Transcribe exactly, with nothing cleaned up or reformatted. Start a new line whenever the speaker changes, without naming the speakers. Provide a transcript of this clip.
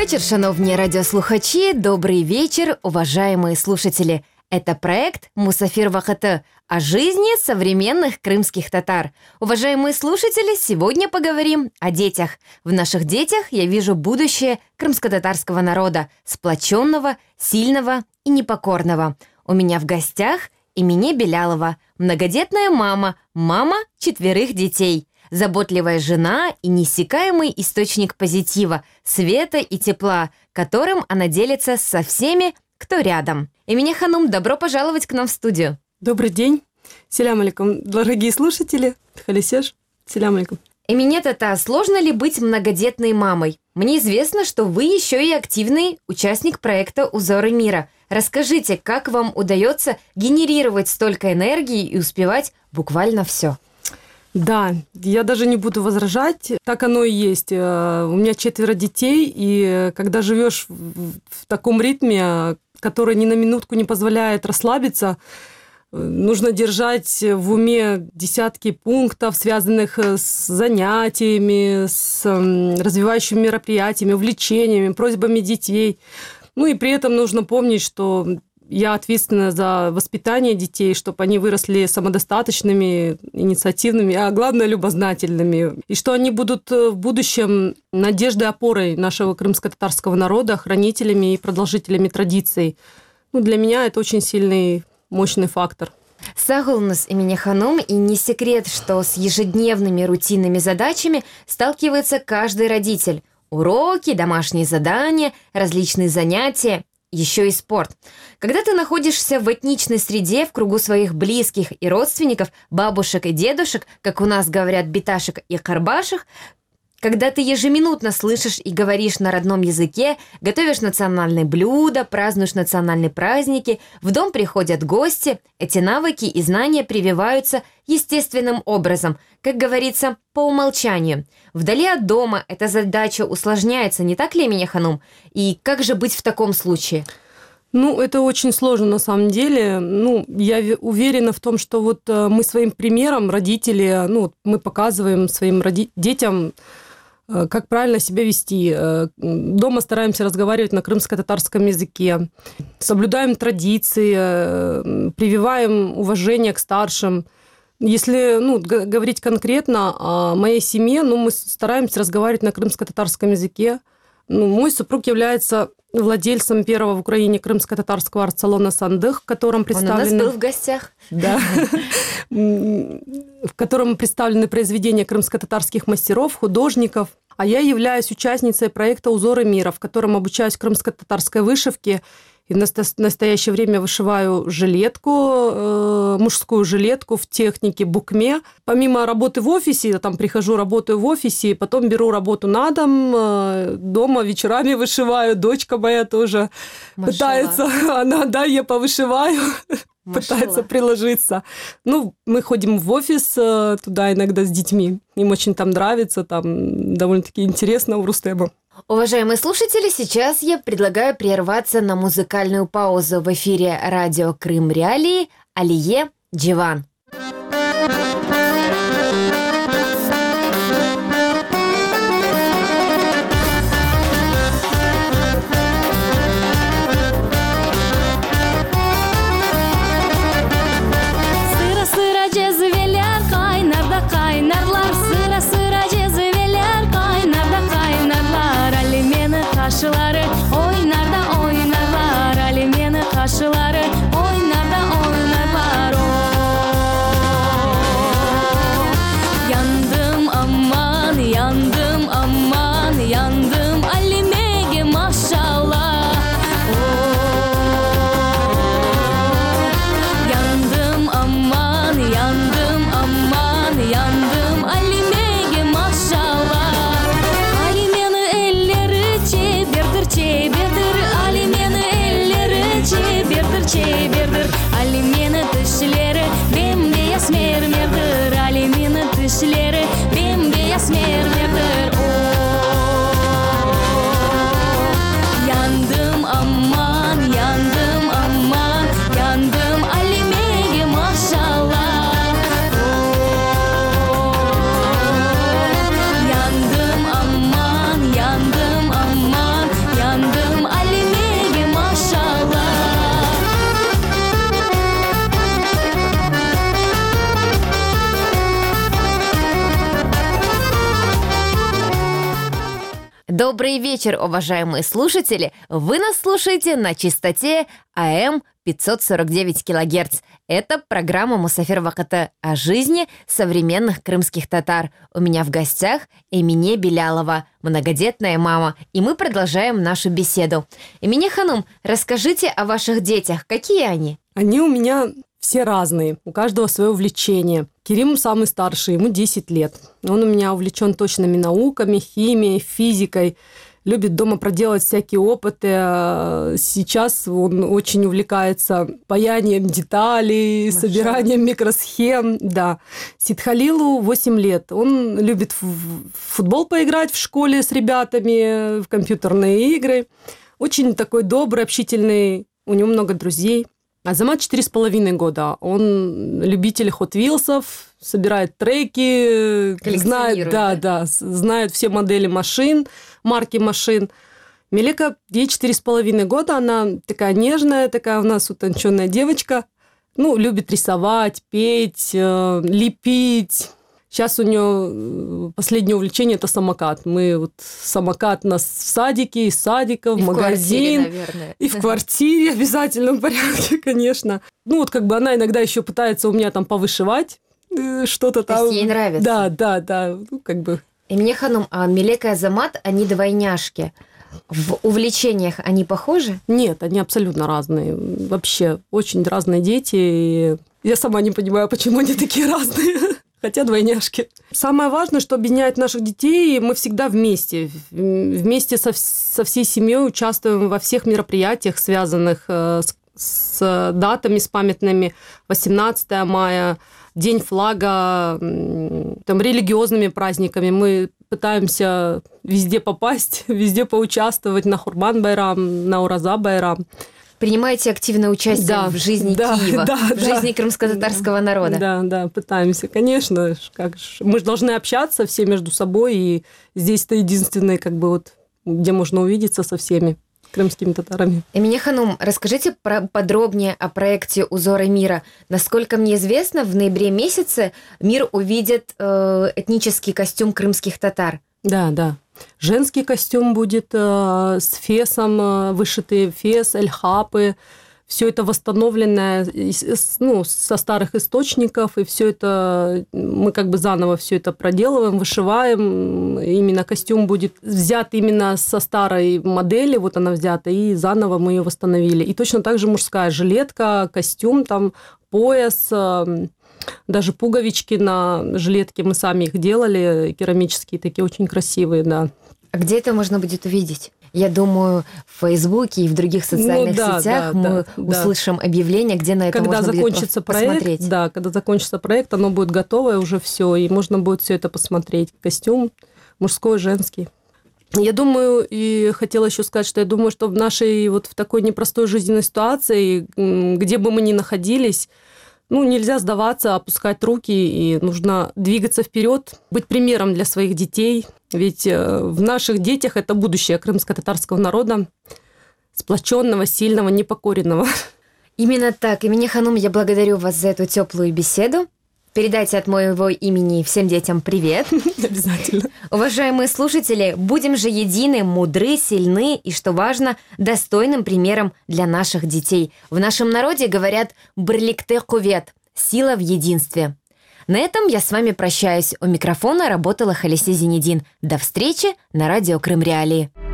вечір, шановні радіослухачі, добрый вечер, уважаемые слушатели. Это проект «Мусафир Вахаты» о жизни современных крымских татар. Уважаемые слушатели, сегодня поговорим о детях. В наших детях я вижу будущее крымско-татарского народа, сплоченного, сильного и непокорного. У меня в гостях Эмине Белялова, многодетная мама, мама четверых детей, заботливая жена и неиссякаемый источник позитива, света и тепла, которым она делится со всеми, кто рядом. Эмине Ханум, добро пожаловать к нам в студию.
Добрый день. Селям алейкум, дорогие слушатели. Халисеш. Селям алейкум.
Эмине Тата, сложно ли быть многодетной мамой? Мне известно, что вы еще и активный участник проекта «Узоры мира». Расскажите, как вам удается генерировать столько энергии и успевать буквально все?
Да, я даже не буду возражать, так оно и есть. У меня четверо детей, и когда живешь в таком ритме, который ни на минутку не позволяет расслабиться, нужно держать в уме десятки пунктов, связанных с занятиями, с развивающими мероприятиями, увлечениями, просьбами детей. Ну и при этом нужно помнить, что я ответственна за воспитание детей, чтобы они выросли самодостаточными, инициативными, а главное, любознательными. И что они будут в будущем надеждой, опорой нашего крымско-татарского народа, хранителями и продолжителями традиций. Ну, для меня это очень сильный, мощный фактор.
Сагулнус Эмине Ханум, и не секрет, что с ежедневными рутинными задачами сталкивается каждый родитель. Уроки, домашние задания, различные занятия. Еще и спорт. Когда ты находишься в этничной среде, в кругу своих близких и родственников, бабушек и дедушек, как у нас говорят биташек и карбашек, когда ты ежеминутно слышишь и говоришь на родном языке, готовишь национальные блюда, празднуешь национальные праздники, в дом приходят гости, эти навыки и знания прививаются естественным образом, как говорится, по умолчанию. Вдали от дома эта задача усложняется, не так ли, Эмине Ханум? И как же быть в таком случае?
Ну, это очень сложно на самом деле. Ну, я уверена в том, что вот мы своим примером, родители, ну, мы показываем своим роди- детям, как правильно себя вести. Дома стараемся разговаривать на крымско-татарском языке, соблюдаем традиции, прививаем уважение к старшим. Если ну, говорить конкретно о моей семье, ну, мы стараемся разговаривать на крымско-татарском языке. Ну, мой супруг является владельцем первого в Украине крымско-татарского арт-салона «Сандых», в котором представлены...
Он у нас был в гостях.
Да. В котором представлены произведения крымско-татарских мастеров, художников. А я являюсь участницей проекта «Узоры мира», в котором обучаюсь крымско-татарской вышивке. И в настоящее время вышиваю жилетку, мужскую жилетку в технике букме. Помимо работы в офисе, я там прихожу, работаю в офисе, потом беру работу на дом, дома вечерами вышиваю. Дочка моя тоже Машалла. Пытается, она, да, я повышиваю, Машалла. Пытается приложиться. Ну, мы ходим в офис туда иногда с детьми. Им очень там нравится, там довольно-таки интересно у Рустема.
Уважаемые слушатели, сейчас я предлагаю прерваться на музыкальную паузу в эфире радио Крым Реалии Алие Дживан.
Oynarda oynarlar, alimeni kaşıları oynarda oynarlar.
Добрый вечер, уважаемые слушатели! Вы нас слушаете на частоте А М пятьсот сорок девять килогерц. Это программа «Мусафир Вакыты» о жизни современных крымских татар. У меня в гостях Эмине Белялова, многодетная мама, и мы продолжаем нашу беседу. Эмине Ханум, расскажите о ваших детях. Какие они?
Они у меня все разные, у каждого свое увлечение. Керим самый старший, ему десять лет. Он у меня увлечен точными науками, химией, физикой. Любит дома проделать всякие опыты. Сейчас он очень увлекается паянием деталей, Маша. собиранием микросхем. Да. Сидхалилу восемь лет. Он любит в футбол поиграть в школе с ребятами, в компьютерные игры. Очень такой добрый, общительный. У него много друзей. Азамат четыре с половиной года. Он любитель Hot Wheels'ов, собирает треки, знает, да, да, знает все модели машин, марки машин. Мелека, ей четыре с половиной года, она такая нежная, такая у нас утонченная девочка. Ну, любит рисовать, петь, лепить. Сейчас у нее последнее увлечение – это самокат. Мы вот самокат у нас в садике, из садика, в
и
магазин.
В квартире, наверное.
И в квартире в обязательном порядке, конечно. Ну, вот как бы она иногда еще пытается у меня там повышивать что-то там.
То есть ей нравится?
Да, да, да. Ну, как бы.
Эмине Ханум, а Мелека и Азамат, они двойняшки. В увлечениях они похожи?
Нет, они абсолютно разные. Вообще, очень разные дети. И я сама не понимаю, почему они такие разные. Хотя двойняшки. Самое важное, что объединяет наших детей, мы всегда вместе. Вместе со, со всей семьей участвуем во всех мероприятиях, связанных с, с датами, с памятными. восемнадцатое мая, День флага, там, религиозными праздниками. Мы пытаемся везде попасть, везде поучаствовать на Хурбан-байрам, на Ураза-байрам.
Принимаете активное участие
да,
в жизни
да,
Киева,
да,
в
да,
жизни крымско-татарского народа.
Да, да, пытаемся, конечно. Как ж, мы же должны общаться все между собой, и здесь это единственное, как бы вот, где можно увидеться со всеми крымскими татарами.
Эмине Ханум, расскажите про, подробнее о проекте «Узоры мира». Насколько мне известно, в ноябре месяце мир увидит э, этнический костюм крымских татар.
Да, да. Женский костюм будет э, с фесом, э, вышитые фес, эльхапы. Все это восстановленное ну, со старых источников, и все это мы как бы заново все это проделываем, вышиваем. Именно костюм будет взят именно со старой модели, вот она взята, и заново мы ее восстановили. И точно так же мужская жилетка, костюм, там пояс, даже пуговички на жилетке мы сами их делали, керамические такие, очень красивые, да.
А где это можно будет увидеть? Я думаю, в Фейсбуке и в других социальных ну, да, сетях да, мы да, услышим да. объявление, где на это
когда
можно
закончится
будет
проект,
посмотреть.
Да, когда закончится проект, оно будет готовое уже все, и можно будет все это посмотреть. Костюм мужской, женский. Я думаю, и хотела еще сказать, что я думаю, что в нашей вот в такой непростой жизненной ситуации, где бы мы ни находились, ну, нельзя сдаваться, опускать руки, и нужно двигаться вперед, быть примером для своих детей. Ведь в наших детях это будущее крымско-татарского народа, сплоченного, сильного, непокоренного.
Именно так. Эмине Ханум, я благодарю вас за эту теплую беседу. Передайте от моего имени всем детям привет.
Обязательно.
Уважаемые слушатели, будем же едины, мудры, сильны и, что важно, достойным примером для наших детей. В нашем народе говорят «брликте кувет» – «сила в единстве». На этом я с вами прощаюсь. У микрофона работала Халисе Зенедин. До встречи на радио Крым Реалии.